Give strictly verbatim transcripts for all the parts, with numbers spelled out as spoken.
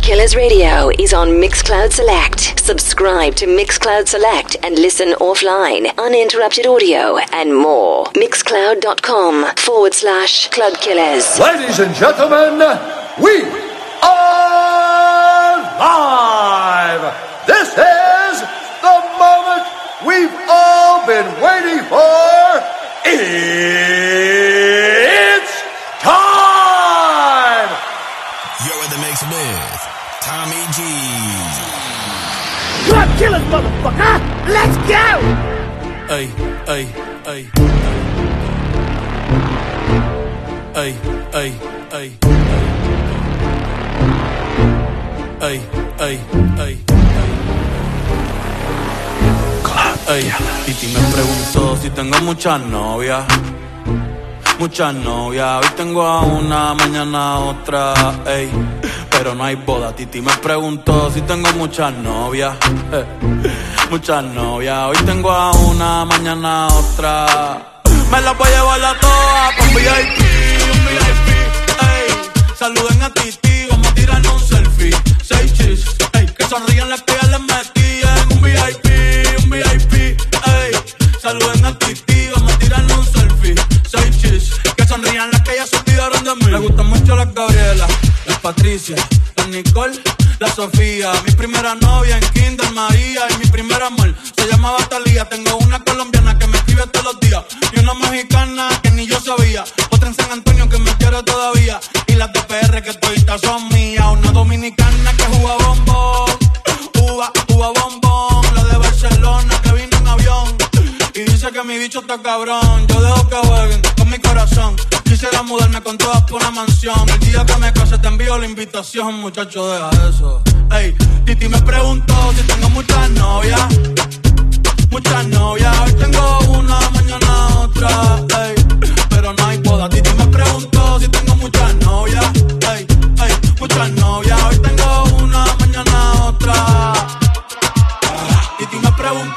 Killers Radio is on Mixcloud Select. Subscribe to Mixcloud Select and listen offline, uninterrupted audio, and more. Mixcloud.com forward slash Club Killers. Ladies and gentlemen, we are live! This is the moment we've all been waiting for. It's time! You're in the mix with Tommy G. Club Killers, motherfucker! Let's go! Hey, hey, hey. Hey, hey, hey. Hey, hey, hey. Hey, Titi me preguntó si tengo muchas novias. Muchas novias, hoy tengo a una, mañana a otra, ey. Pero no hay boda. Titi me preguntó si tengo muchas novias. Eh. Muchas novias, hoy tengo a una, mañana a otra. Me las voy a llevar a todas con V I P, un V I P, ey. Saluden a Titi, vamos a tirarnos un selfie. Seis chis, ey. Que sonrían las que ya les metí en un V I P, un V I P, ey. Saluden a Titi, vamos a tirarnos un selfie. Seis chis, que sonrían las que ya se olvidaron de mí. Me gustan mucho las Gabriela, las Patricia, la Nicole, la Sofía. Mi primera novia en Kinder María y mi primer amor se llamaba Talía. Tengo una colombiana que me escribe todos los días y una mexicana que ni yo sabía. Otra en San Antonio que me quiere todavía y las de P R que toditas son mías. Una dominicana que juega bombón, uva, uva bombón. La de Barcelona que vino en avión y dice que mi bicho está cabrón. Yo dejo que jueguen con mi corazón. Quisiera mudarme con todas por una mansión. El día que me case te envío la invitación, muchacho, deja eso. Ey, Titi me preguntó si tengo muchas novias. Muchas novias, hoy tengo una, mañana otra, ey. Pero no hay boda. Titi me preguntó si tengo muchas novias. Ey, ey, muchas novias, hoy tengo una, mañana otra. Titi me preguntó.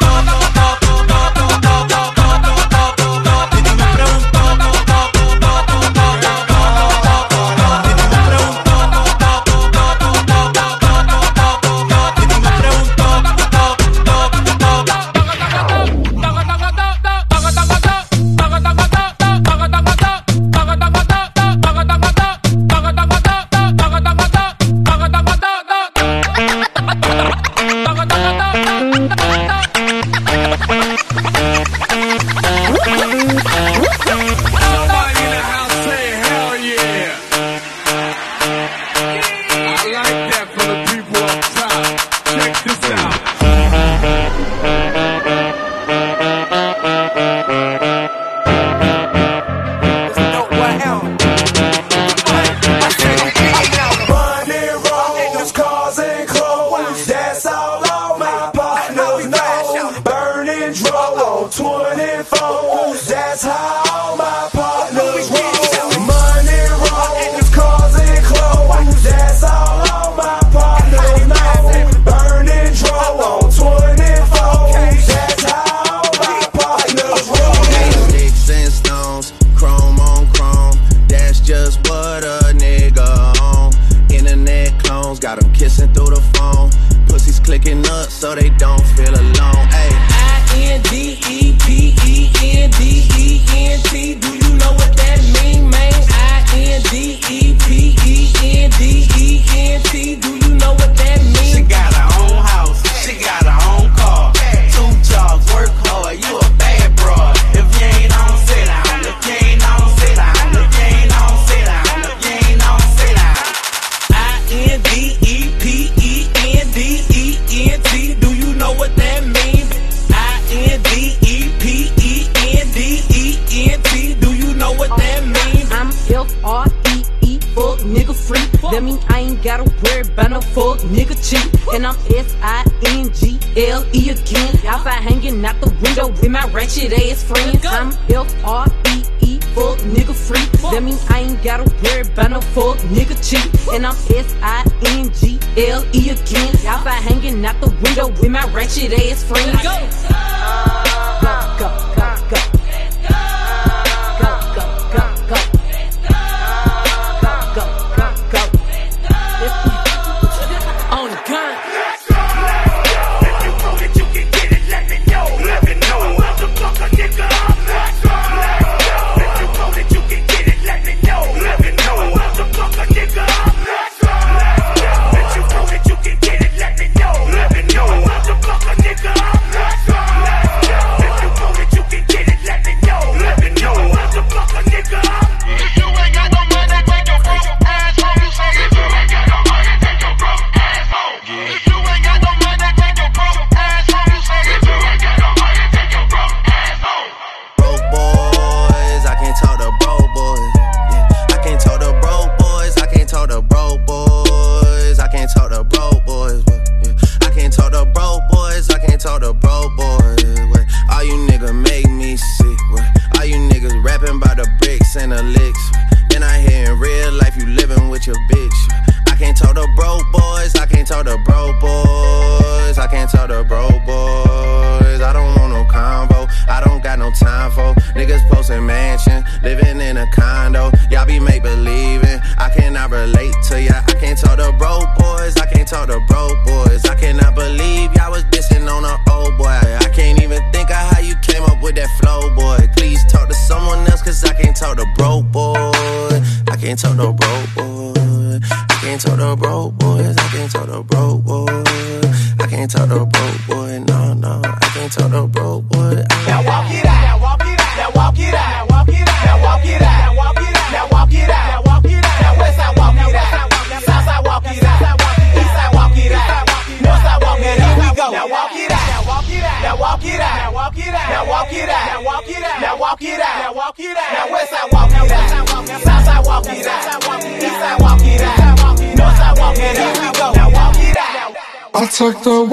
your bitch. I can't tell the broke boys, I can't tell the broke boys, I can't tell the broke boys. I don't want no combo, I don't got no time for niggas posting mansion, living in a condo. Y'all be make believing, I cannot relate to ya. I can't tell the broke boys, I can't tell the broke boys. I cannot believe y'all was dissing on an old boy. I can't even think of how you came up with that flow, boy. Please talk to someone else, cause I can't talk the broke boy. I can't talk the broke boy. I can't talk the broke boys. I can't talk the broke boy. I can't talk the broke boy. No, no, I can't talk the broke boy. Now walk it out. Now walk it out. Now walk it out. Now walk it out. Now walk it out. Now walk it out. Now walk it out. Now walk it out. Now west side walk it out. South side walk it out. East side walk it out. North side walk it out. Here we go. Now walk it out. Now walk it out. Now walk it out. Now walk it out. Now walk it out. Now walk it out. Now walk it out. Now walk it out. Now west side walk it out. South side walk it out. East side walk it out. North side walk it out. Here we go. Now walk it out. I took the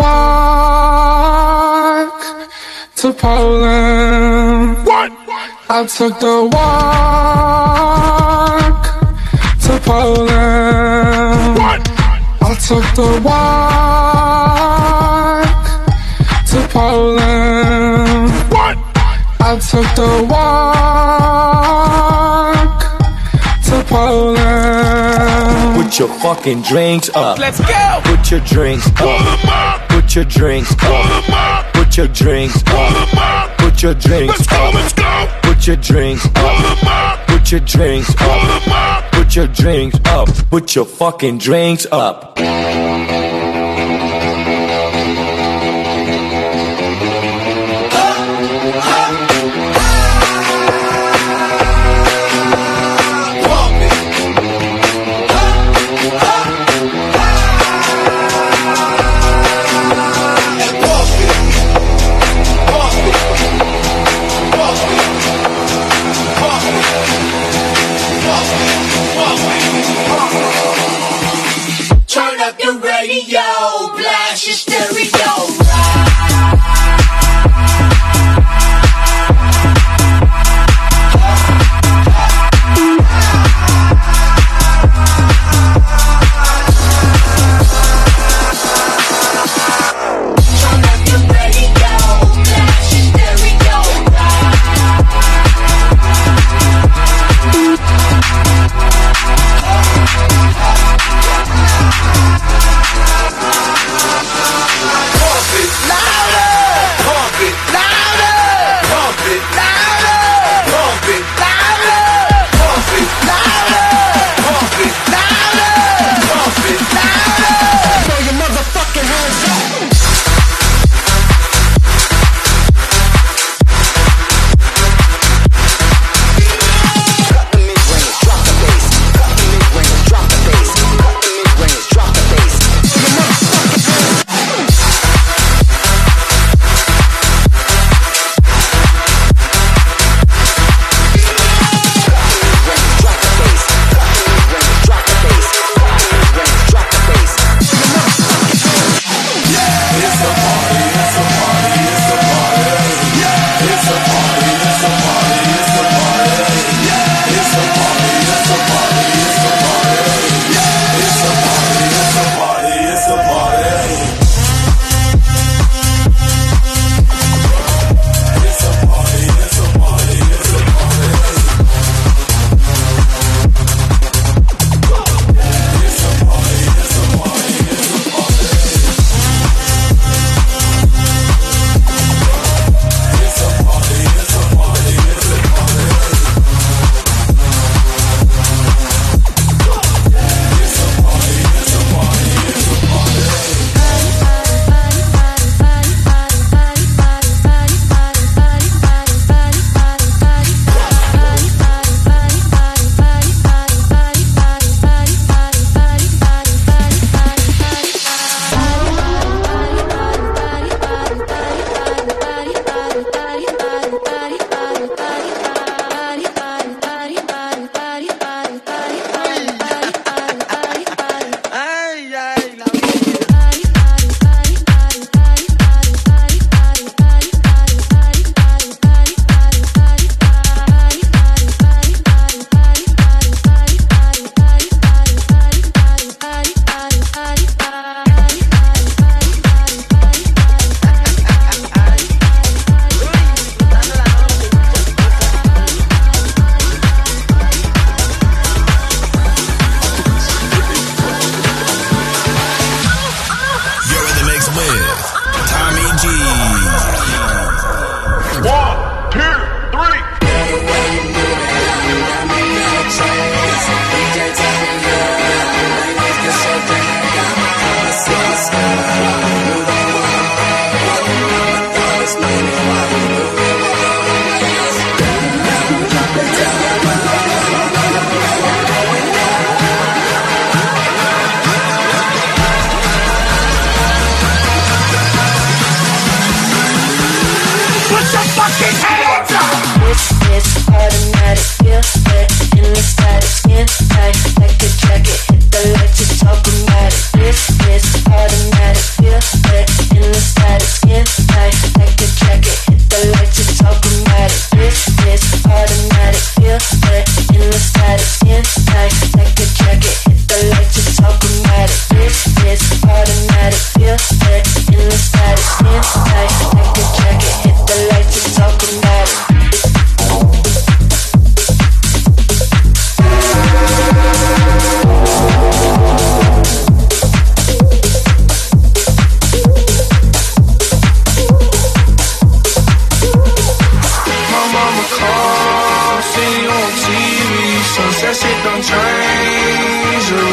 walk to Poland. What? I took the walk to Poland. What? I took the walk to Poland. What? I took the walk to Poland. Put your fucking drinks up. Let's go. Put your drinks up. Put your drinks up. Put your drinks up. Put your drinks up. Let's go. Put your drinks up. Put your drinks up. Put your drinks up. Put your fucking drinks up. Turn up the radio, blast your stereo.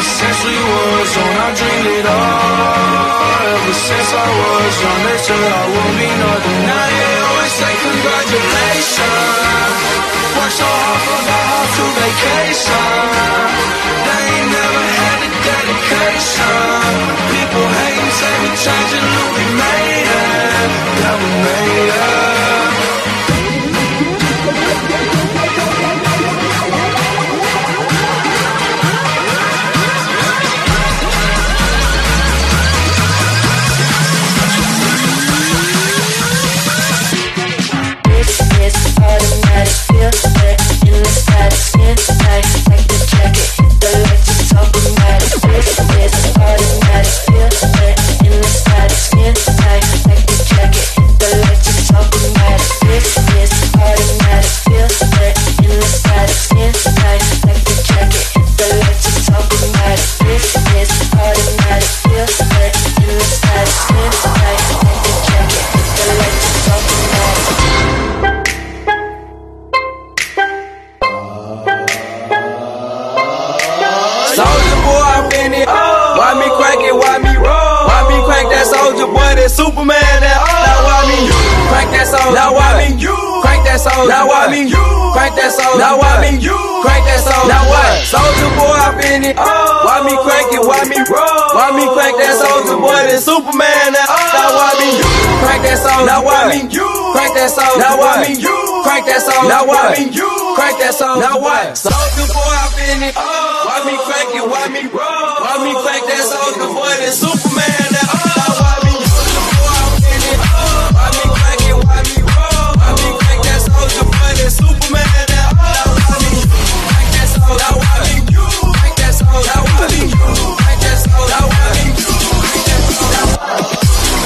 since we was young, I dreamed it all. Ever since I was young, they said I won't be nothing. Now they always say congratulations. Worked so hard for the whole to vacation. They ain't never had the dedication. People hating, say we changing, look, we made it. Yeah, we made it. Automatic, feel it in the side, skin tight, like the jacket, the lights is automatic. This is automatic, feel it in the side, skin tight, like the jacket, the lights is automatic. This is automatic, feel it in the side, skin tight, like the jacket, the lights is automatic. This is automatic, feel it in the side, skin tight, like the jacket, the lights is automatic. Soulja Boy, I'm in it. Why me crack it? Why me roll? Why me crack that Soulja Boy? That Superman? That now why me crack that Soulja? Now why me crack that Soulja? Now why me crack that Soulja? Now why me crack that Soulja? Now what? Soulja Boy, I'm in it. Why me crack it? Why me roll? Why me crack that Soulja Boy? That Superman? That now why me crack that Soulja? Now why me crack that Soulja? Now why me crack that Soulja? Now why me crack that Soulja? Now what? Soulja Boy, I'm in it. Why me crack it? Why me roll? Why me crack that Soulja Boy? That Superman? That now why me Soulja Boy, I'm in it. Why me crack it? Why me roll? Why me crack that Soulja Boy? That Superman? That now why me crack that Soulja? Now why me crack that Soulja? Now why me crack that Soulja? Now why me crack that Soulja?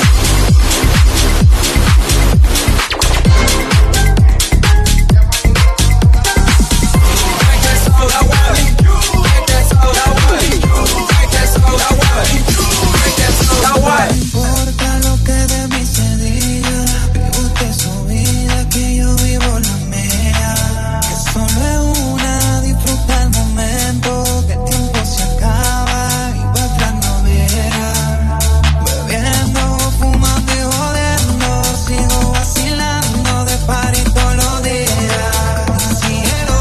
Importa lo que de mí se diga, vive usted su vida, que yo vivo la mía. Que solo es una, disfruta el momento, que el tiempo se acaba y va atrás no viera. Bebiendo, fumando y jodiendo, sigo vacilando de party todos los días. Cielo.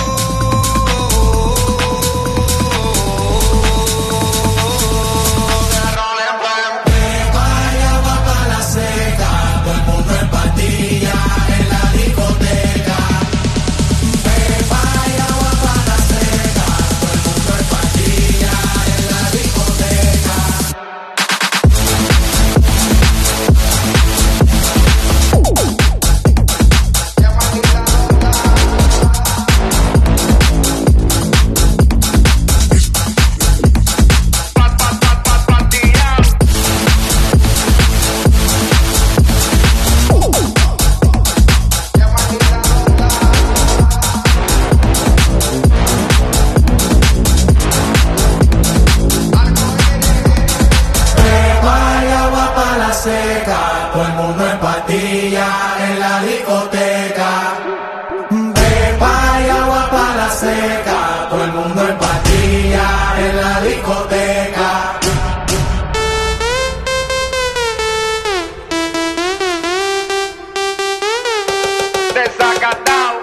Todo el mundo en patilla en la discoteca. Pepa y agua para la seca. Todo el mundo en patilla en la discoteca. Desacatado.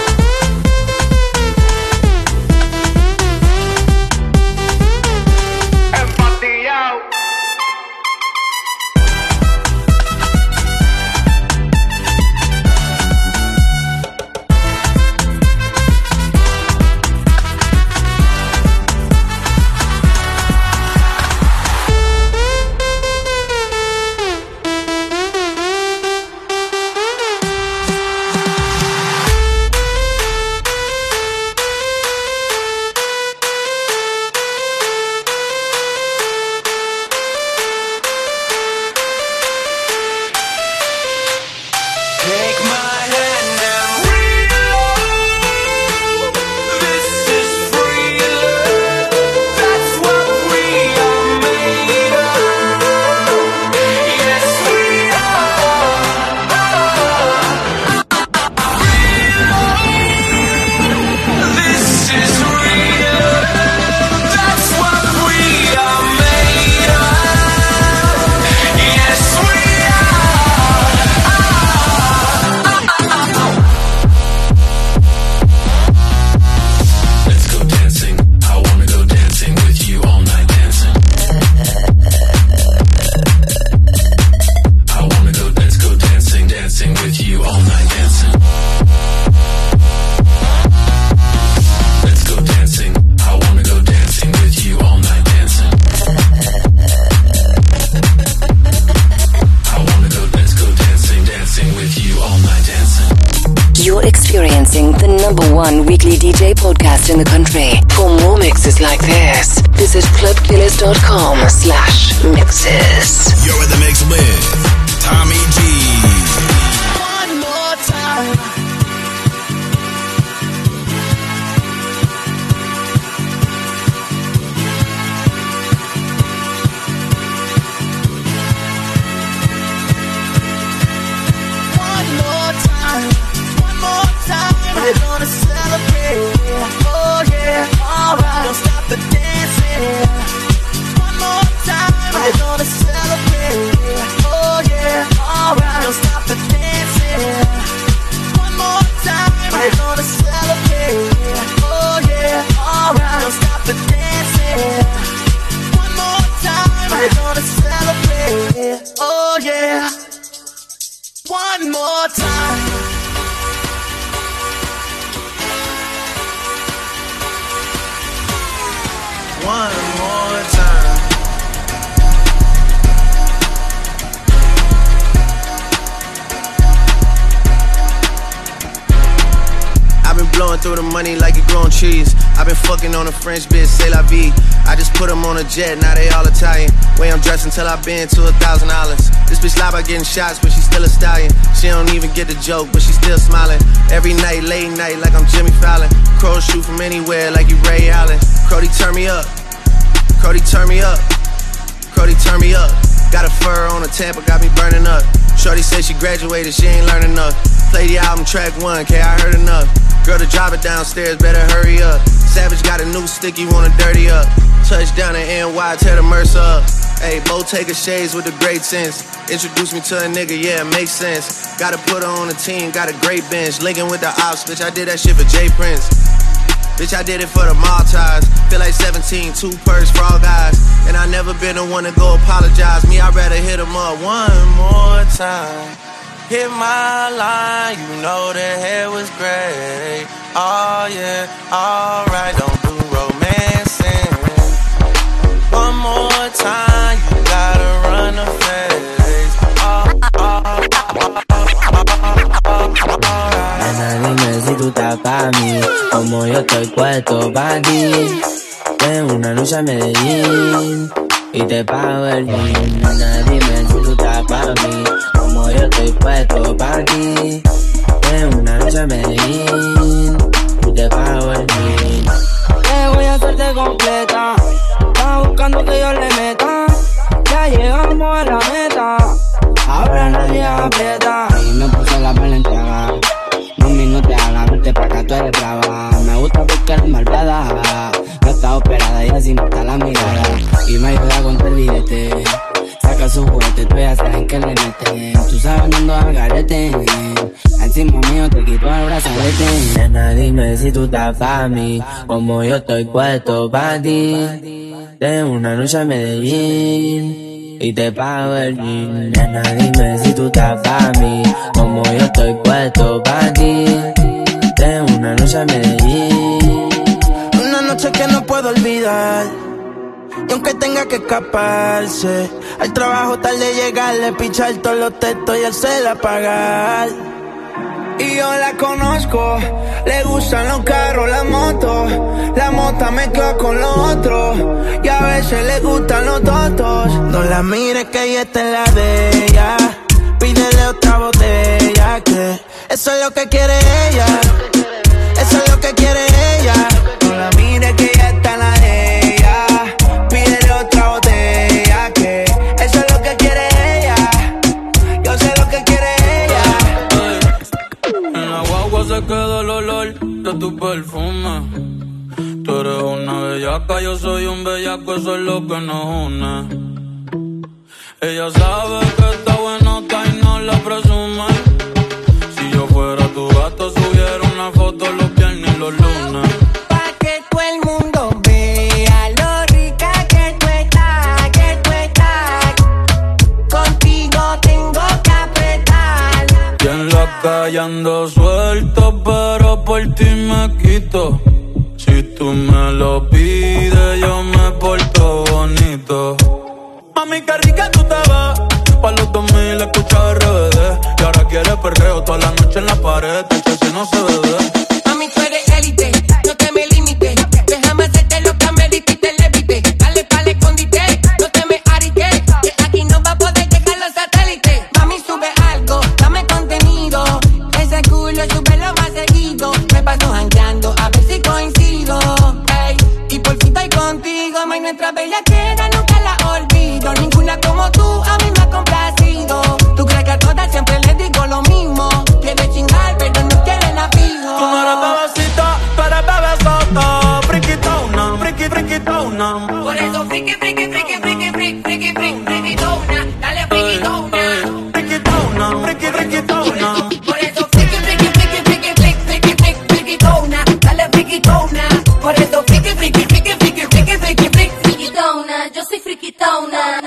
Empatillado. number one weekly D J podcast in the country. For more mixes like this, visit clubkillers.com slash mixes. You're in the mix with Tommy G. One more time. We're gonna celebrate, oh yeah, alright. Don't stop the dancing. One more time. We're gonna celebrate, oh yeah, alright. Don't stop the dancing. One more time. We're gonna celebrate, oh yeah, alright. Don't stop the dancing. One more time. We're gonna celebrate, oh yeah. One more time. One more time. I've been blowing through the money like it growing trees. I've been fucking on a French bitch, c'est la vie. I just put them on a jet, now they all Italian. Way I'm dressed until I've been to a thousand dollars. This bitch lie about getting shots, but she's still a stallion. She don't even get the joke, but she's still smiling. Every night, late night, like I'm Jimmy Fallon. Crows shoot from anywhere, like you Ray Allen. Crody, turn me up. Crody, turn me up. Crody, turn me up. Got a fur on her Tampa, got me burning up. Shorty said she graduated, she ain't learning enough. Play the album track one, K, I heard enough. Girl, to drive it downstairs, better hurry up. Savage got a new stick, you wanna dirty up. Touchdown in N Y, tear the Mercer up. Hey, Bo Taker shades with the great sense. Introduce me to a nigga, yeah, it makes sense. Gotta put her on the team, got a great bench. Linking with the ops, bitch, I did that shit for Jay Prince. Bitch, I did it for the Maltese. Feel like seventeen, two purse for all guys. And I never been the one to go apologize. Me, I'd rather hit him up one more time. Hit my line, you know the hair was great. Oh yeah, alright, don't do romancing. One more time, you gotta run the face. Oh, oh, oh, oh, oh, oh, oh, alright. Nena, dime si tú estás pa' mí, como yo estoy puesto pa' ti. Tengo una noche a Medellín y te pago el jean. Nena, dime si tú estás pa' mí, como yo estoy puesto pa' ti. Tengo una noche a Medellín y te pago el jean. Te voy a hacerte completa, estás buscando que yo le meta. Ya llegamos a la meta, ahora nadie aprieta. Y me puse la Balenciaga, mami no te hagas, vete pa' acá, tú eres brava. Me gusta porque eres malvada, no está operada y así no está la mirada. Y me ayuda con el billete, saca su juguete, tú ya sabes que le meten. Tú sabes cuando al garete, encima mío te quito el brazalete. Nena, dime si tú estás pa' mí, como yo estoy puesto pa' ti. Tengo una noche a Medellín y te pago el jean. Nena, dime si tú estás pa' mí, como yo estoy puesto pa' ti. Tengo una noche a Medellín. Una noche que no puedo olvidar, y aunque tenga que escaparse, al trabajo tarde llegarle, pichar todos los textos y hacerle apagar. Y yo la conozco, le gustan los carros, la moto. La mota me quedo con los otros, y a veces le gustan los totos. No la mires que ella está en la de ella, pídele otra botella, que eso es lo que quiere ella, eso es lo que quiere ella. No la mires que ella está en la de ella, pídele otra botella, que eso es lo que quiere ella, yo sé lo que quiere ella. En la guagua se queda el olor de tu perfume. Tú eres una bellaca, yo soy un bellaco, eso es lo que nos une. Ella sabe que está buenota y no la presume. Si yo fuera tu gato, subiera una foto los viernes y los lunes. Pa' que todo el mundo vea lo rica que tú estás, que tú estás. Contigo tengo que apretar. Y en la calle ando suelto, pero por ti me quito. Si tú me lo pides, yo me porto bonito. Mami, qué rica tú te vas. Pa' los dos mil escucha R B D. Y ahora quieres perreo toda la noche en la pared. Que si no se bebe. Mami, tú eres la quiera nunca la olvido. Ninguna como tú a mí me ha complacido. Tú crees que a todas siempre les digo lo mismo. Quieren chingar pero no quieren amigos. Tú no eres bebecita, tú eres bebesota. Friquitona, friqui, friquitona. Por eso friki, friki, friki, friki, friki, friki, friki, frikitona. Dale frikitona. Friquitona, friqui, friquitona. Por eso friki, friki, friki, friki, friki, friki, friki, frikitona. Dale frikitona. Por eso friki, friki, friki, friki, friki, friki, friki, frikitona. Yo soy frikitona.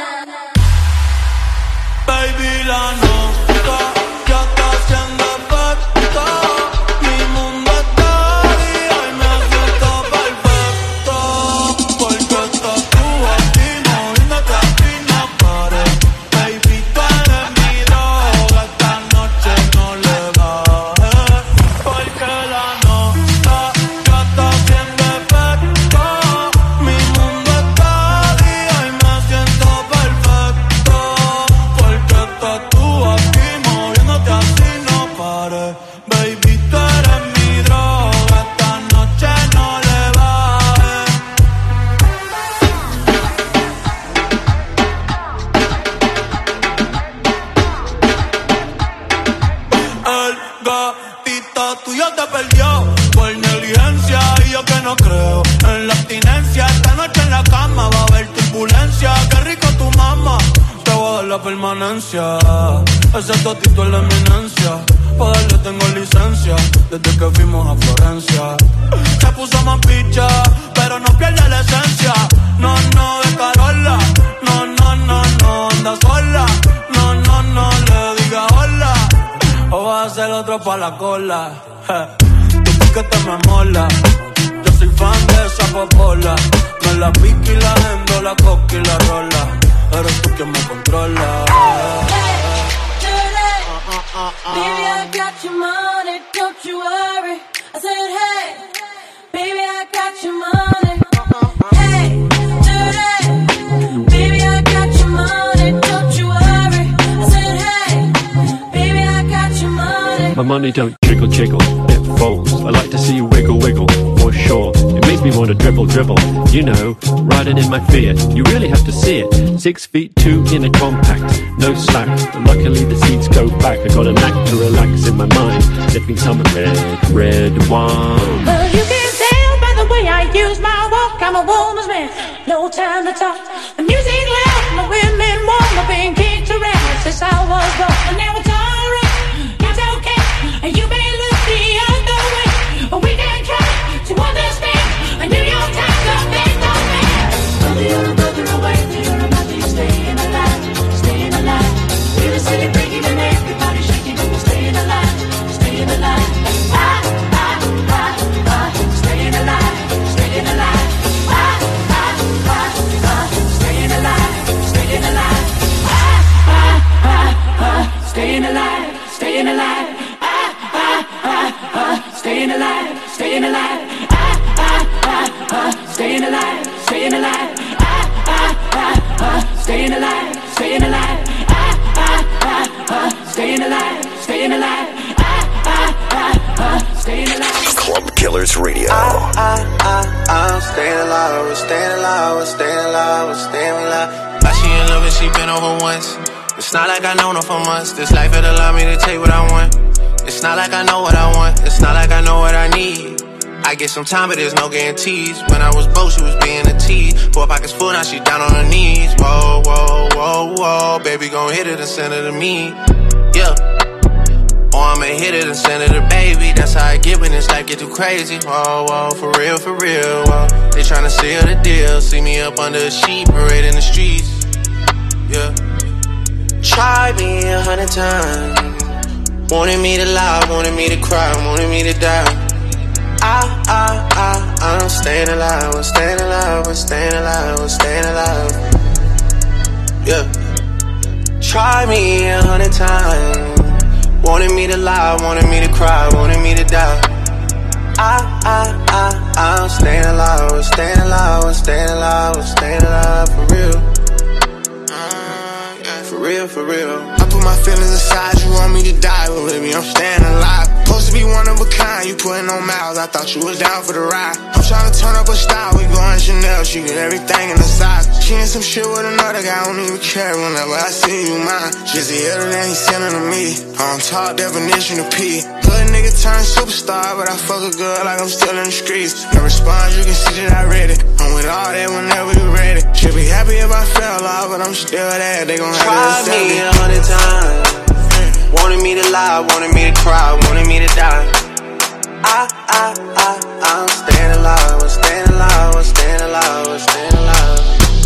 Baby, la nota ya está haciendo efecto. Mi mundo está día y me siento perfecto. Porque estás tú aquí moviéndote así no pares. Baby, tú eres mi droga, esta noche no le bajes. Porque la nota ya está haciendo efecto. Mi mundo está día y me siento perfecto. Porque estás tú aquí moviéndote así no pares. Baby, tú eres mi droga, esta noche no le bajes. El gatito tuyo te perdió por negligencia y yo que no creo en la abstinencia. Esta noche en la cama va a haber turbulencia. Qué rico tu mamá, te voy a dar la permanencia. Ese totito es la eminencia, pa' darle tengo licencia desde que fuimos a Florencia. Se puso más picha, pero no pierde la esencia. No, no, de Carola. No, no, no, no, anda sola. No, no, no, le diga hola. O vas a ser otro pa' la cola. Je. Tú porque te me mola. Yo soy fan de esa popola. Me la pique y la endo, la coca y la rola. Eres tú quien me controla. Baby, I got your money, don't you worry. I said, hey, baby, I got your money. Hey, dirty, baby, I got your money, don't you worry. I said, hey, baby, I got your money. My money don't jiggle jiggle, it folds. I like to see you wiggle wiggle, for sure. It makes me want to dribble dribble, you know, riding in my Fiat. You really have to see it. Six feet two in a compact, no slack. But luckily the seats go back. I got a knack to relax in my mind, sipping some red, red wine. Well, you can tell by the way I use my walk, I'm a woman's man, no time to talk. The music loud, my women warm, I've been kicked around since I was born. And now it's alright, it's okay, and you may look the other way, but we can try to understand. A New York Times up in the man. Whether you're another away, you're about to staying alive, staying alive. Feel the city breaking and everybody shaking, and we're staying alive, staying alive. Ah, ah, ah, ah, staying alive, staying alive. Ah, ah, ah, ah, staying alive, staying alive. Ah, ah, ah, ah, staying alive, staying alive. Ah, ah, ah, ah, staying alive, staying alive. Ah, ah, ah, ah, staying alive, staying alive. Ah, ah, ah, ah, staying alive, staying alive. Ah, ah, ah, ah, staying alive, staying alive. Ah, ah, ah, ah, staying alive. Club Killers Radio. I, I, I, I'm staying alive, we're staying alive, we're staying alive, we're staying alive. Like she in love and she been over once. It's not like I known her for months. This life it allow me to take what I want. It's not like I know what I want. It's not like I know what I need. I get some time, but there's no guarantees. When I was broke, she was being a tease. Four pockets full, now she down on her knees. Whoa, whoa, whoa, whoa. Baby gon' hit it and send it to me. Yeah. Or I'ma hit it and send it to baby. That's how I get when this life get too crazy. Whoa, whoa, for real, for real. Whoa. They tryna seal the deal. See me up under a sheet, parade in the streets. Yeah. Try me a hundred times. Wanted me to lie, wanted me to cry, wanted me to die. I, I, I, I'm staying alive, I'm staying alive, I'm staying alive, I'm staying alive. Yeah. Try me a hundred times. Wanted me to lie, wanted me to cry, wanted me to die. I, I, I, I'm staying alive, I'm staying alive, I'm staying alive, I'm staying alive for real. Uh, yeah. For real, for real. I put my feelings aside, you want me to die, but with me, I'm staying alive. Supposed to be one of a kind, you putting on miles. I thought you was down for the ride. I'm trying to turn up a style, we going Chanel. She get everything in the size. She in some shit with another guy, I don't even care whenever I see you mine. Just the other than he sending to me. On top definition of P. Hood nigga turned superstar, but I fuck a girl like I'm still in the streets. No response, you can see that I read it. I'm with all that whenever you ready. Should be happy if I fell off, but I'm still there. They gon' have to accept Tried me it. a hundred times. Wanted me to lie, wanted me to cry, wanted me to die. I, I, I, I'm staying alive, I'm staying alive, I'm staying alive, I'm staying alive.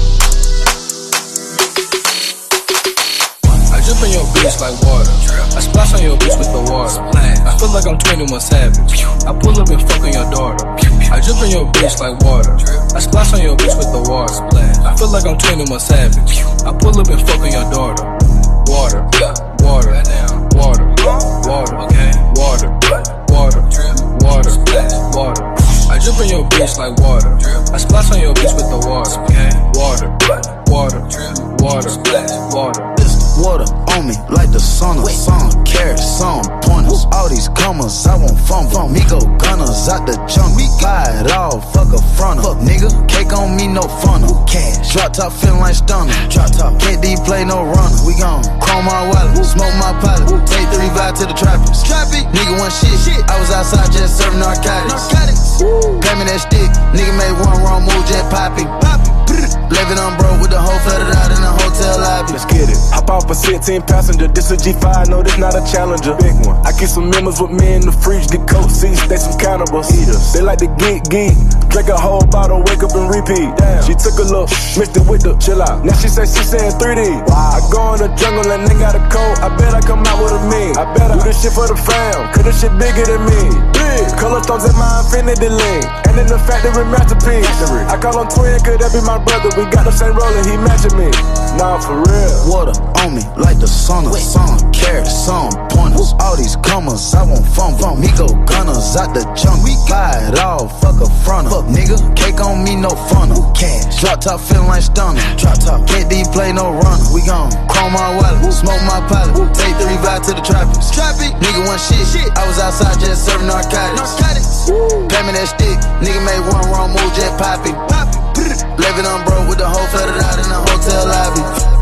I drip in your bitch like water. I splash on your bitch with the water. I feel like I'm twenty-one Savage. I pull up and fuck on your daughter. I drip in your bitch like water. I splash on your bitch with the water. I feel like I'm twenty-one Savage. I pull up and fuck on your daughter. Water, water, water, water, okay, water, water, water, water. I drip in your bitch like water. I splash on your bitch with the water, okay, water, water, water, water. Water on me like the sauna. Some carrots, some pointers. All these commas, I want fun. Fun. Me go gunners out the jungle. Buy it all, fuck a fronter. Fuck nigga, cake on me, no funnel. Cash. Drop top feeling like stunner. Drop top. K D play no runner. We gon' chrome my wallet, smoke my pilot. Take three vibe to the tropics. Traffic. Nigga one shit. shit. I was outside just serving narcotics. Narcotics. Pay me that stick. Nigga made one wrong move, jet popping. Popping. Living on bro with the whole flooded out in the hotel lobby. Let's get it. Hop off a sixteen passenger. This a G five, no, this not a Challenger. Big one. I keep some members with me in the fridge. Get coat seats, they some cannibals. Eaters. They like to geek, geek. Drink a whole bottle, wake up and repeat. Damn. She took a look, mixed it with the chill out. Now she say she saying three D. Wow. I go in the jungle and they got a coat. I bet I come out with a mean. I bet I do this shit for the fam, cause this shit bigger than me. Big. Color stones in my infinity link. And in the factory masterpiece. I call him twin, could that be my brother? We got the same roller, he matching me. Nah, for real. Water on me like the sauna. Some carrots, some pointers. All these commas, I want fun. fun. Me go gunners out the jungle. We buy it all, fuck a fronter. Fuck nigga, cake on me, no funnel. Cash. Drop top feeling like stunner. Drop top. K D play no runner. We gon' chrome my wallet, smoke my pilot. Take three vibe to the tropics. Traffic. Nigga one shit. shit. I was outside just serving narcotics. Narcotics. Pay me that stick. Nigga made one wrong move, jet popping. Popping. Living on bro with the whole flooded out in the hotel lobby.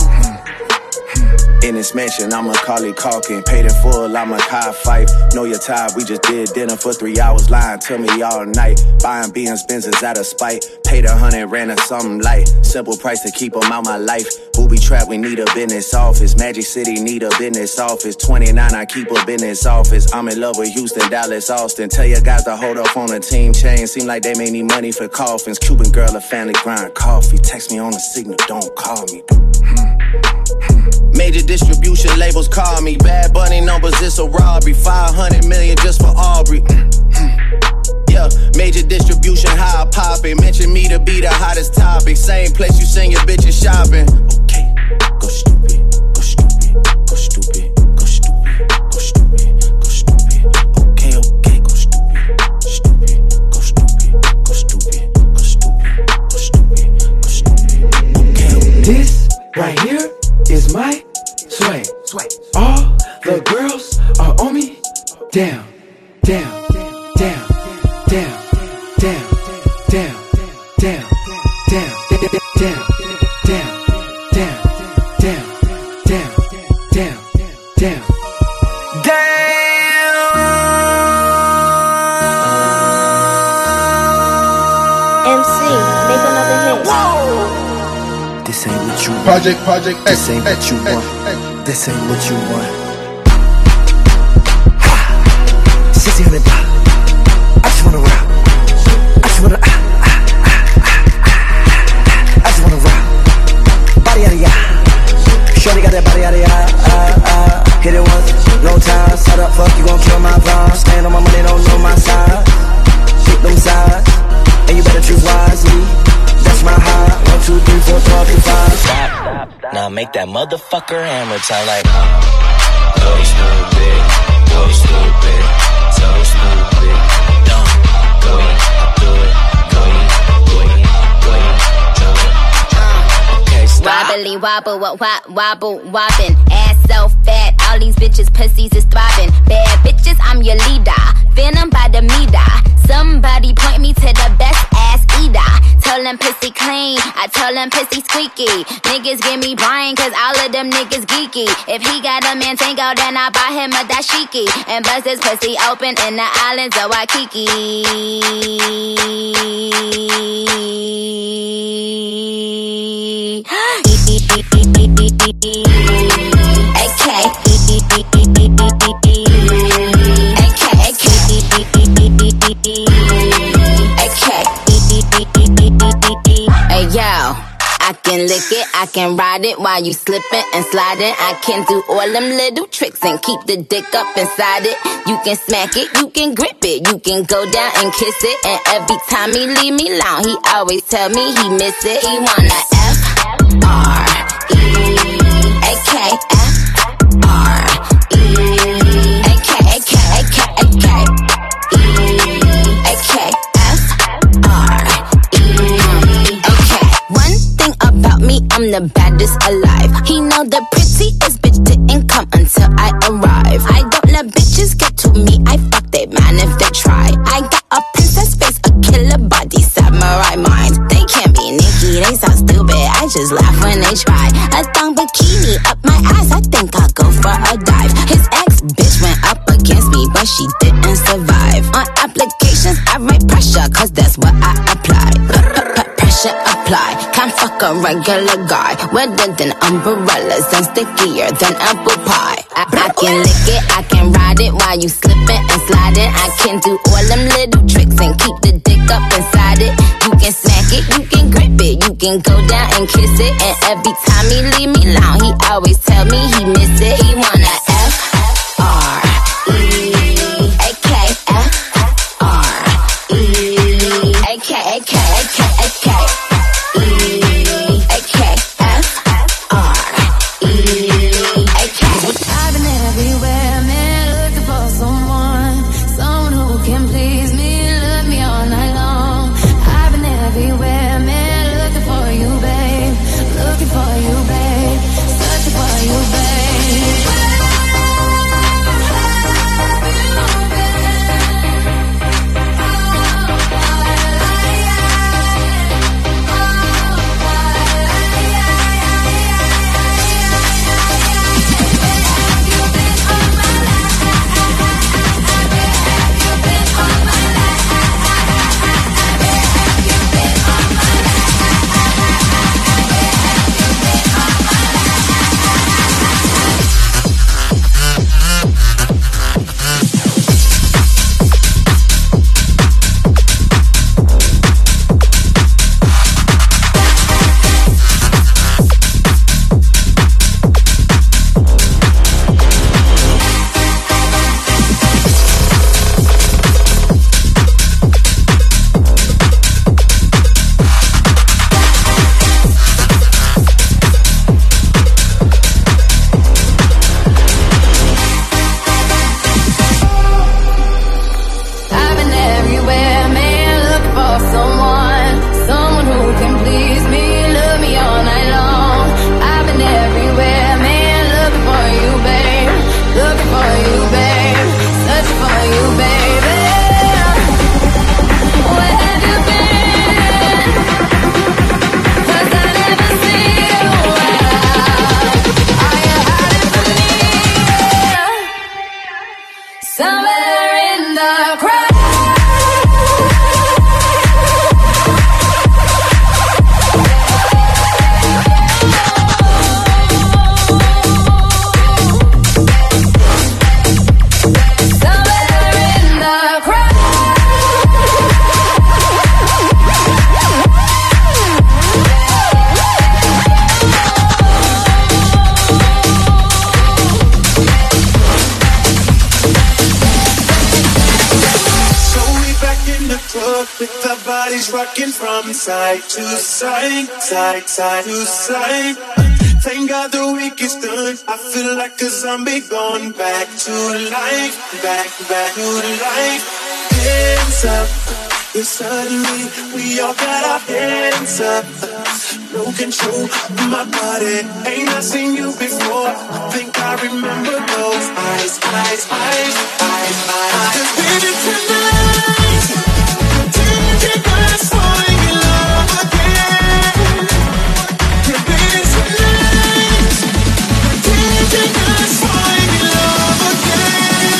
In this mansion, I'm Macaulay Culkin. Paid in full, I'm a Kai Fife. Know your time, we just did dinner for three hours. Lying to me all night. Buying B M's, Benzes out of spite. Paid a hundred, ran a something light. Simple price to keep them out my life. Booby trap, we need a business office. Magic City need a business office. twenty-nine, I keep a business office. I'm in love with Houston, Dallas, Austin. Tell your guys to hold up on a team chain. Seem like they may need money for coffins. Cuban girl, a family grind coffee. Text me on the signal, don't call me. Major distribution labels call me. Bad Bunny numbers, it's a robbery. five hundred million just for Aubrey. Yeah, major distribution, how I pop it. Mention me to be the hottest topic. Same place you send your bitches shopping. Okay, go stupid, go stupid, go stupid, go stupid, go stupid, go stupid. Okay, okay, go stupid, stupid, go stupid, go stupid, go stupid, go stupid, go stupid. Okay, okay. This right here is my sway. Sway. All the girls are on me. Down, down, down, down, down, down, down, down, down, down, down, down, down, down, down. M C, make another hit. Whoa. This ain't what you want. Project, project, This ain't what X, you X, want. X. This ain't what you want. Sissy on the block. I just wanna rock. I just wanna. Ah, ah, ah, ah, ah. I just wanna rock. Body yada yada. Shorty got that body yada yada. Ah, ah. Hit it once, no time. Set up, fuck you gon' kill my vibe. Stand on my money, don't know my side. Hit them sides, and you better choose wisely. That's my high. One, two, three, four, twelve, two, five. Stop, stop. Now make that motherfucker hammer time like. Go stupid, go stupid, so stupid. Don't go it, do it, go it, go it, go it, do it. Okay, stop. Wobbly wobble, what wobble, wobbin'. Ass so fat, all all these bitches, pussies is thriving. Bad bitches, I'm your leader. Venom by the meter. Somebody point me to the best ass eater. Tell them pussy clean, I tell them pussy squeaky. Niggas give me Brian, cause all of them niggas geeky. If he got a man tango, then I buy him a dashiki. And bust his pussy open in the islands of Waikiki. Hey yo, I can lick it, I can ride it while you slipping and sliding. I can do all them little tricks and keep the dick up inside it. You can smack it, you can grip it, you can go down and kiss it. And every time he leave me alone, he always tell me he miss it. He wanna F R E A K F R E A K A K A K A K E A K F R E A K. One thing about me, I'm the baddest alive. He know the prettiest bitch didn't come until I arrive. I don't let bitches get to me, I fuck they man if they try. I got a princess face, a killer body, samurai mind. They can't be Nikki, they so stupid, I just laugh when they try. A thong bikini up my ass, I think I'll go for a dive. His ex bitch went up against me, but she didn't survive. On applications, I write pressure, cause that's what I apply. Pressure apply, can't fuck a regular guy. Wetter than umbrellas and stickier than apple pie. I, I can lick it, I can ride it while you slipping and sliding. I can do all them little tricks and keep the dick up inside it. You can smack it, you can grip it, you can go down and kiss it. And every time he leave me alone, he always tell me he miss it. He wanna F R E A K F R E A K A K A K A K E A K F R E A K. I've been everywhere, man, looking for someone, someone who can please me, love me all night long. I've been everywhere, man, looking for you, babe, looking for you, babe, searching for you, babe. Rocking from side to side, side, side to side. Thank God the week is done. I feel like a zombie going back to life, back, back to life. Hands up, yeah, suddenly we all got our hands up. no control of my body. Ain't I seen you before? Think I remember those eyes, eyes, eyes, eyes, eyes. 'Cause baby tonight, take us falling in love again. Yeah, baby tonight, take us falling in love again.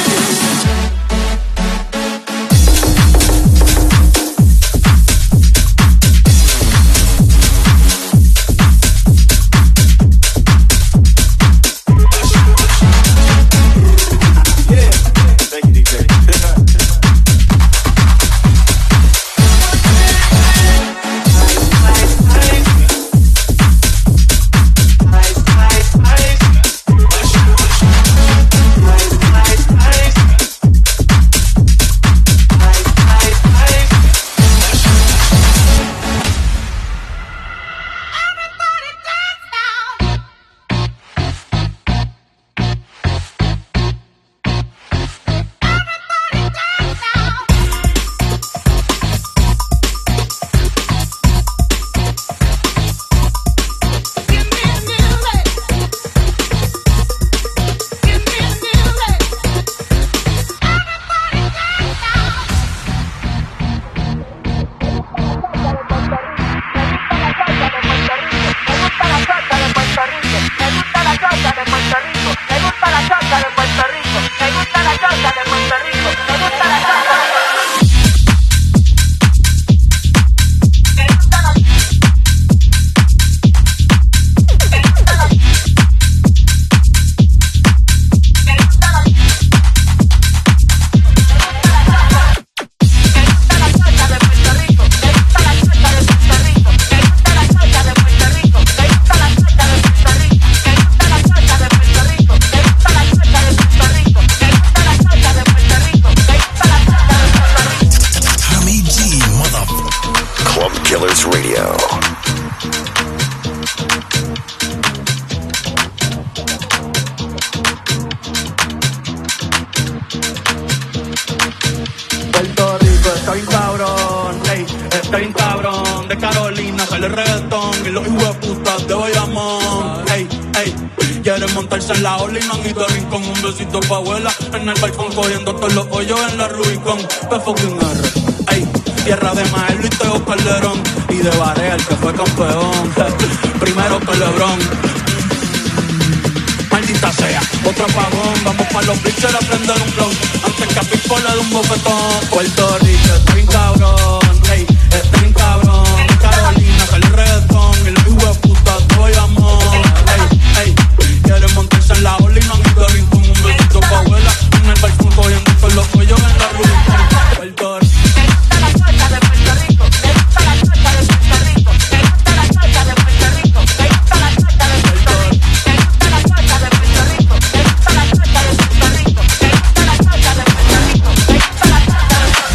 En la ola y manguito rincón, un besito pa' abuela. En el balcón cogiendo todos los hoyos en la Rubicon. P fucking R, ey, tierra de Maelo y Teo Calderón. Y de Barea, el que fue campeón. Primero que Lebron. Maldita sea, otro apagón. Vamos pa' los bitches a prender un blon. Antes que a Pico le dé un bofetón. Puerto Rico, está bien cabrón, ey, está bien cabrón. Carolina, sale el reggaetón. Y los hijos de puta, te voy a amor. Ey, ey. Quieren montarse en la ola y manguito rincón. Un besito pa' abuela. En el balcón cogiendo con los cuellos en la Rubicon. Puerto Rico. Me gusta la salsa de Puerto Rico. Me gusta la salsa de Puerto Rico. Me gusta la salsa de Puerto Rico. Me gusta la salsa de Puerto Rico. Me gusta la salsa de Puerto Rico. Me gusta la salsa de Puerto Rico. Me gusta la salsa de Puerto Rico. Me gusta la salsa de Puerto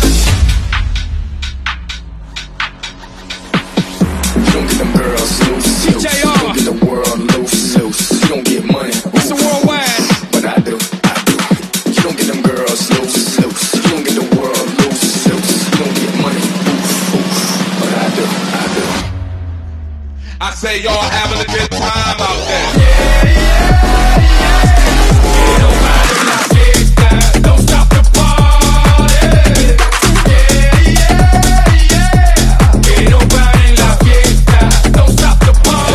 Rico. You don't get them girls loose, loose. You don't get the world loose, loose. You don't get money, it's a worldwide. But I do, I do. You don't get them girls loose, loose. You don't get the world loose, loose. You don't get money, oof, oof. But I do, I do. I say y'all having a good time out there. Yeah, yeah, yeah. Get nobody in la fiesta. Don't stop the party. Yeah, yeah, yeah. Get nobody in la fiesta. Don't stop the party.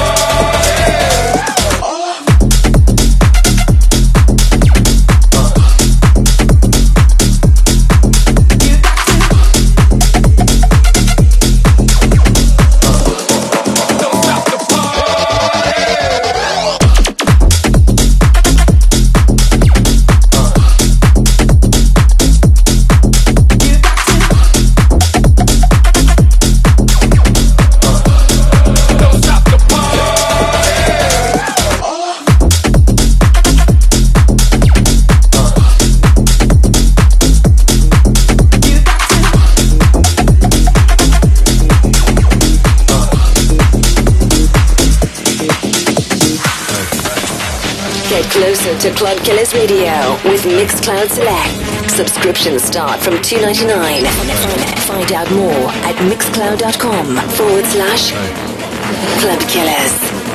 Closer to Club Killers Radio with Mixcloud Select. Subscriptions start from two ninety-nine. Find out more at mixcloud.com forward slash Club Killers.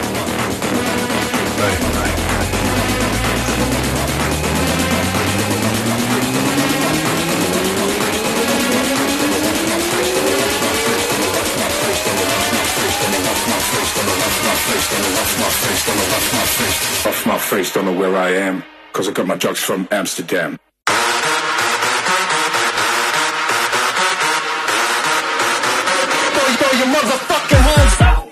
Off my face, don't know where I am, cause I got my drugs from Amsterdam. Throw your motherfucking hands up.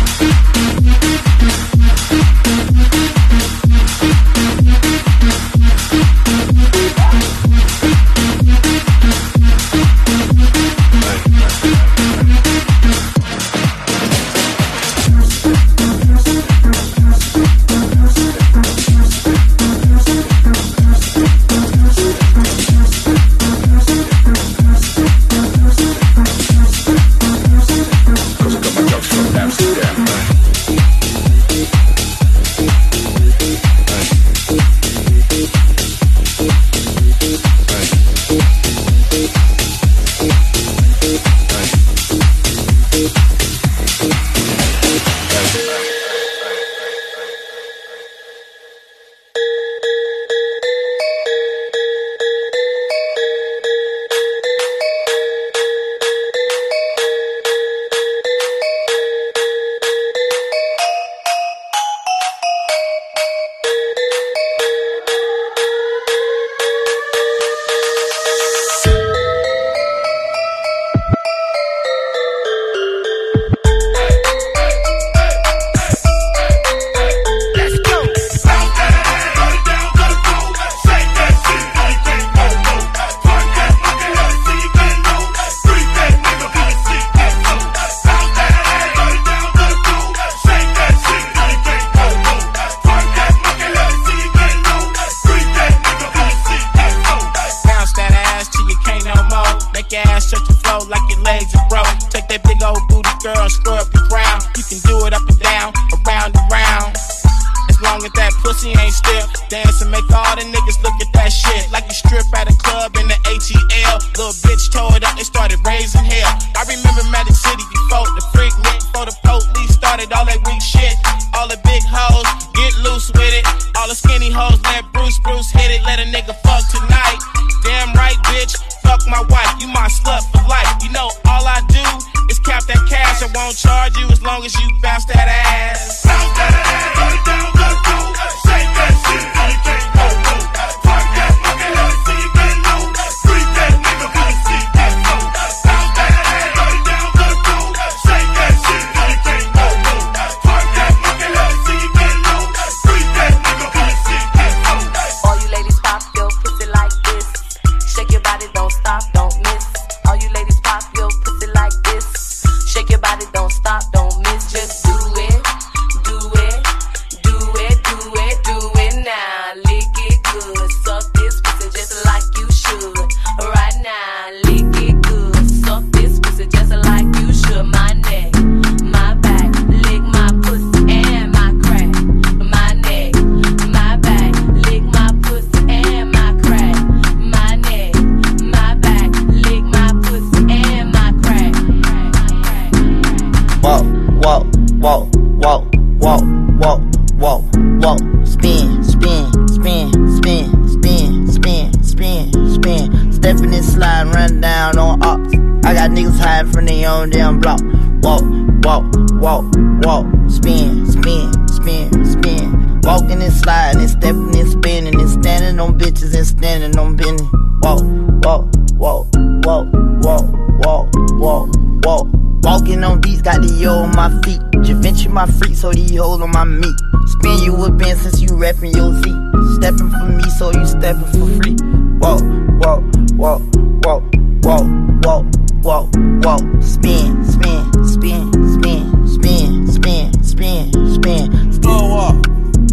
So these hoes on my meat. Spin you a band since you reppin' your feet. Steppin' for me, so you steppin' for free. Walk, walk, walk, walk, walk, walk, walk, walk. Spin, spin, spin, spin, spin, spin, spin, spin. Slow walk.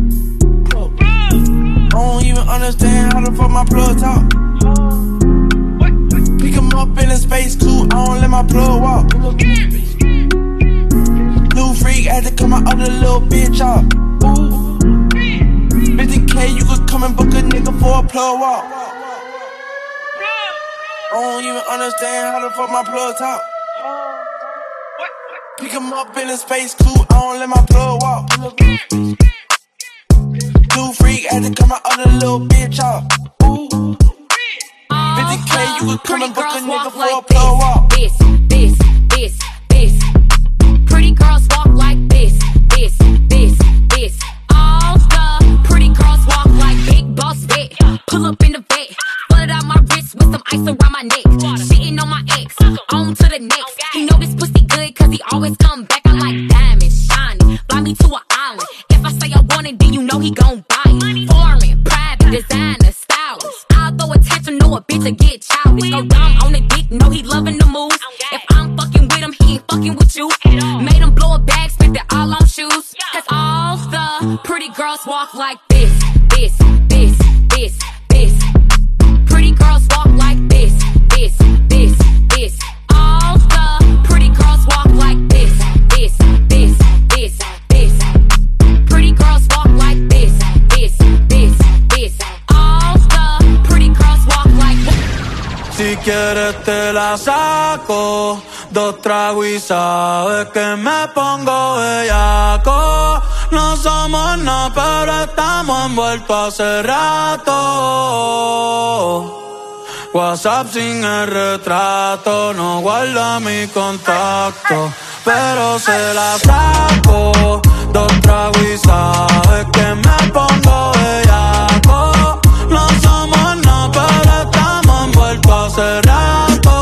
I don't even understand how the fuck my plug talk. Pick him up in a space too. I don't let my plug walk. New freak had to come out of the little bitch off. Ooh. fifty K, you could come and book a nigga for a plug walk. I don't even understand how the fuck my plug talk. Pick him up in a space coupe, I don't let my plug walk. Too freak, had to come out of the little bitch off. Ooh. fifty K, you could come and book a nigga for a plug walk. This, this, this, this. Pretty girls walk like this, this, this, this. All the pretty girls walk like big boss vet. Pull up in the vet, flooded out my wrist with some ice around my neck. Shitting on my ex, on to the next. He know this pussy good cause he always come back. I like diamonds, shiny, fly me to an island. If I say I want it, then you know he gon' buy it. Foreign, private, designer, stylish. I'll throw attention, know a bitch to get childish. Go dumb on the dick, know he loving the moves. If I'm fucking with him, he ain't fucking with you. Made him blow a bag, spent it all on shoes. Cause all the pretty girls walk like this, this, this, this, this. Pretty girls walk like this, this, this, this. All the pretty girls walk like this, this, this, this, this. Pretty girls walk like this, this, this, this. All the pretty girls walk like this. Si quieres te la saco, dos tragos y sabes que me pongo bellaco. No somos nada, pero estamos envueltos hace rato. WhatsApp sin el retrato, no guarda mi contacto, pero se la saco. Dos tragos y sabes que me pongo bellaco. No somos nada, pero estamos envueltos hace rato.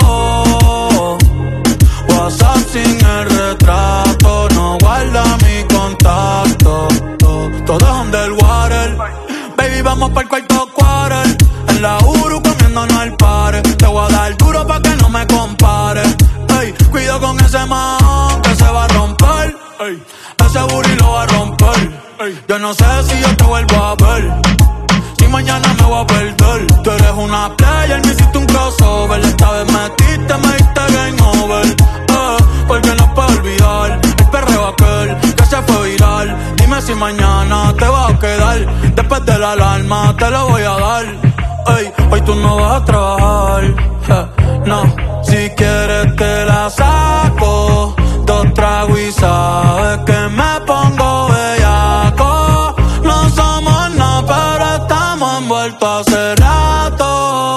WhatsApp sin el retrato, no guarda mi contacto. Todo es underwater, baby, vamos pa'l cuarto quarter. En la Uru comiéndonos el pare. Te voy a dar duro pa' que no me compare. Ey, cuido con ese man que se va a romper. Ey, ese booty lo va a romper. Ey, yo no sé si yo te vuelvo a ver. Si mañana me voy a perder. Tú eres una player, me hiciste un crossover. Esta vez metiste, me diste game over. Eh, porque no puedo olvidar el perreo aquel que se fue viral. Dime si mañana te vas a quedar. Después de la alarma te lo voy a dar. Ey, hoy tú no vas a trabajar, eh, no. Si quieres te la saco, dos tragos y sabes que me pongo bellaco. No somos nada, pero estamos envueltos hace rato.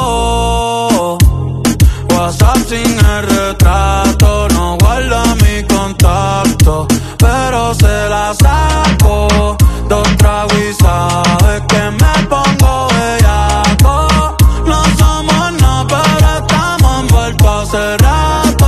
WhatsApp sin el retrato, no guarda mi contacto, pero se la saco. Dos tragos y sabes que me pongo bellaco. No somos nada, pero estamos envueltos hace rato.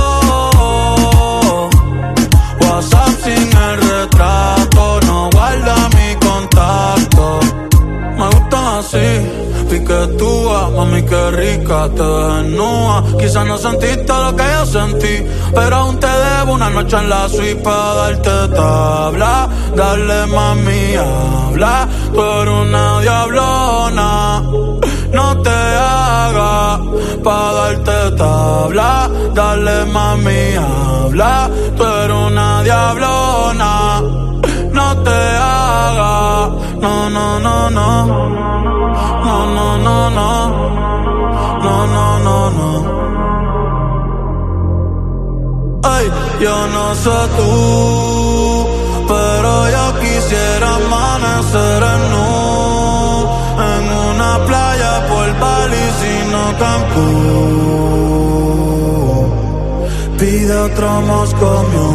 WhatsApp sin el retrato, no guarda mi contacto. Me gustan así, piquetúa, mami qué rica te desnuda. Quizás no sentiste lo que yo sentí, pero aún te debo una noche en la suite para darte tabla. Dale mami, habla, tú eres una diablona. No te hagas pa' darte tabla. Dale mami, habla, tú eres una diablona. No te hagas, no, no, no, no. No, no, no, no. No, no, no, no. Ay, yo no sé tú, pero yo quisiera amanecer en nu, en una playa por Bali, sino Cancún. Pide otro Moscow.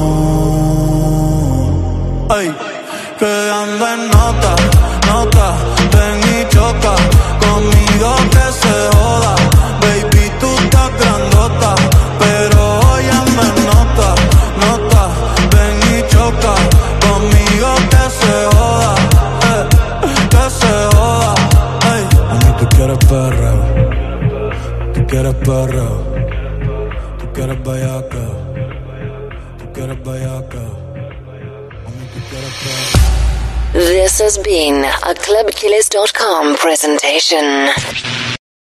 Ay, que ando en nota, nota, ven y choca, conmigo que se joda, baby tú estás grandota, pero hoy ando en nota, nota, ven y choca, conmigo que se joda, eh, que se joda, ay. Mami, tú quieres perreo, tú quieres perreo, tú quieres bellaca, tú quieres bellaca. This has been a club killers dot com presentation.